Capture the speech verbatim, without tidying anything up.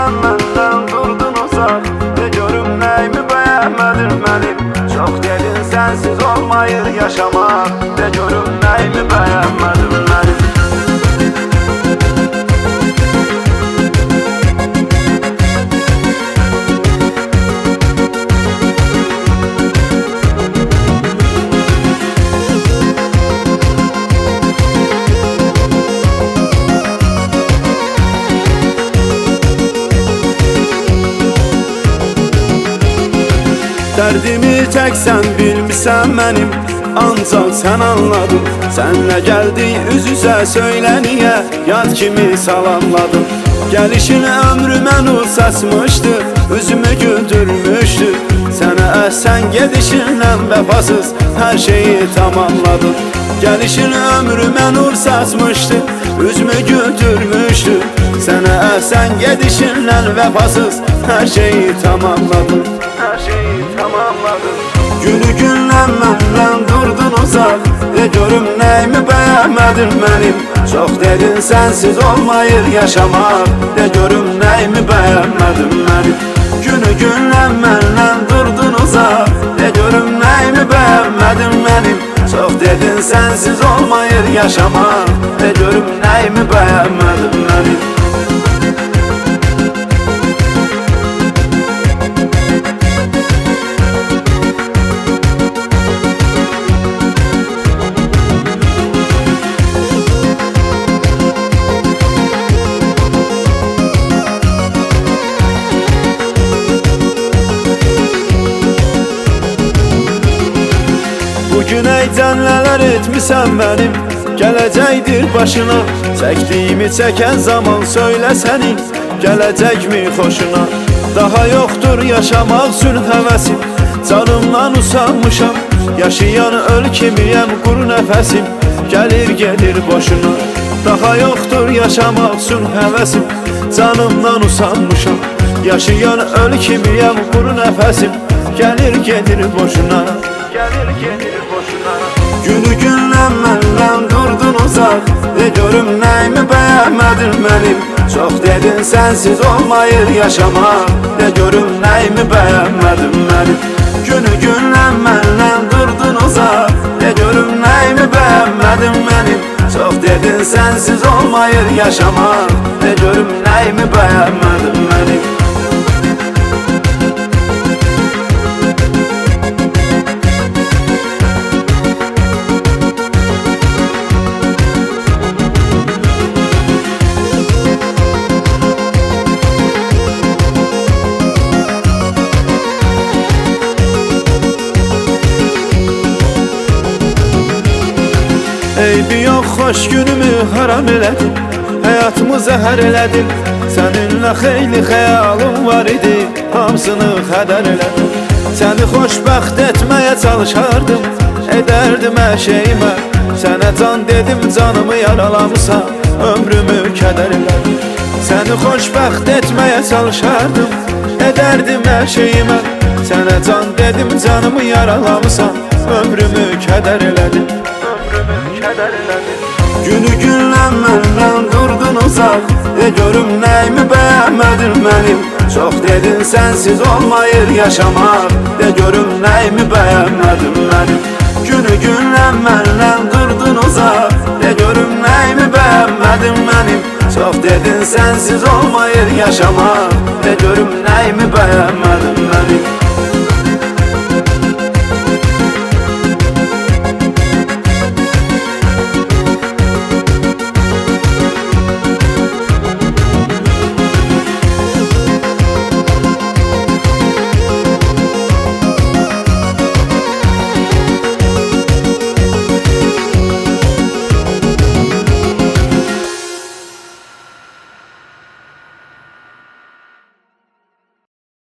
gündən məndən durdun uzaq. De görüm nəyimi bəyənmədin mənim. Çox dedin sənsiz olmayır yaşamaq. De görüm nəyimi bəyənmədin mənim. Dərdimi tək sən bilmirsən mənim, ancaq sən anladın. Sənlə gəldik üz-üzə söylə niyə, yad kimi salamladın. Gəlişin ömrümə nur saçmışdı, üzümü güldürmüşdü. Sənə əhsən gedişinlə vəfasız hər şeyi tamamladın. Gəlişin ömrümə nur saçmışdı, üzümü güldürmüşdü. Sənə əhsən gedişinlə vəfasız hər şeyi tamamladın. Hər şeyi tamamladın. Günü gündən məndən durdun uzaq. De görüm nəyimi bəyənmədin mənim. Çox dedin sənsiz olmayır yaşamaq. De görüm nəyimi bəyənmədin mənim. Günü gündən məndən durdun uzaq. De görüm nəyimi bəyənmədin mənim. Çox dedin sənsiz olmayır yaşamaq. De görüm nəyimi bəyənmədin mənim. Bugün əydən nələr etmisən mənim, gələcəkdir başına. Çəkdiyimi çəkən zaman söylə sənin, gələcəkmi xoşuna. Daha yoxdur yaşamaq üçün həvəsim, canımdan usanmışam. Yaşayan öl kimiyəm, quru nəfəsim, gəlir gedir boşuna. Daha yoxdur yaşamaq üçün həvəsim, canımdan usanmışam. Yaşayan öl kimiyəm, quru nəfəsim, gəlir gedir boşuna. Gəlir gedir boşuna. Günü gündən məndən durdun uzaq. De görüm nəyimi bəyənmədin mənim. Çox dedin sənsiz olmayır yaşamaq. De görüm nəyimi bəyənmədin mənim. Günü gündən məndən durdun uzaq. De görüm nəyimi bəyənmədin mənim. Çox dedin sənsiz olmayır yaşamaq. De görüm nəyimi bəyənmədin mənim. Eybi yox, xoş günümü haram elədin, həyatımı zəhər elədin. Səninlə xeyli xəyalım var idi, hamısını xədər elədin. Səni xoşbəxt etməyə çalışardım, edərdim hər şeyimə. Sənə can dedim, canımı yaralamısan, ömrümü kədər elədin. Səni xoşbəxt etməyə çalışardım, edərdim hər şeyimə. Sənə can dedim, canımı yaralamısan, ömrümü kədər elədin. Günü gündən məndən durdun uzaq. De görüm nəyimi bəyənmədin mənim. Çox dedin sənsiz olmayır yaşamaq. De görüm nəyimi bəyənmədin mənim. Günü gündən məndən durdun uzaq. De görüm nəyimi bəyənmədin mənim. Çox dedin sənsiz olmayır yaşamaq. De görüm nəyimi bəyənmədin mənim.